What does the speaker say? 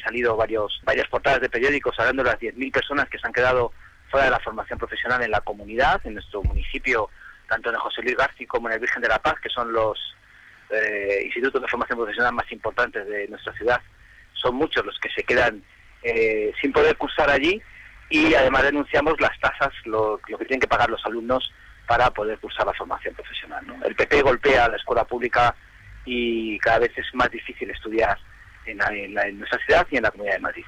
salido varias portadas de periódicos hablando de las 10.000 personas que se han quedado fuera de la formación profesional en la comunidad, en nuestro municipio, tanto en el José Luis García como en el Virgen de la Paz, que son los institutos de formación profesional más importantes de nuestra ciudad. Son muchos los que se quedan sin poder cursar allí, y además denunciamos las tasas, lo que tienen que pagar los alumnos para poder cursar la formación profesional, ¿no? El PP golpea a la escuela pública y cada vez es más difícil estudiar en nuestra ciudad y en la Comunidad de Madrid.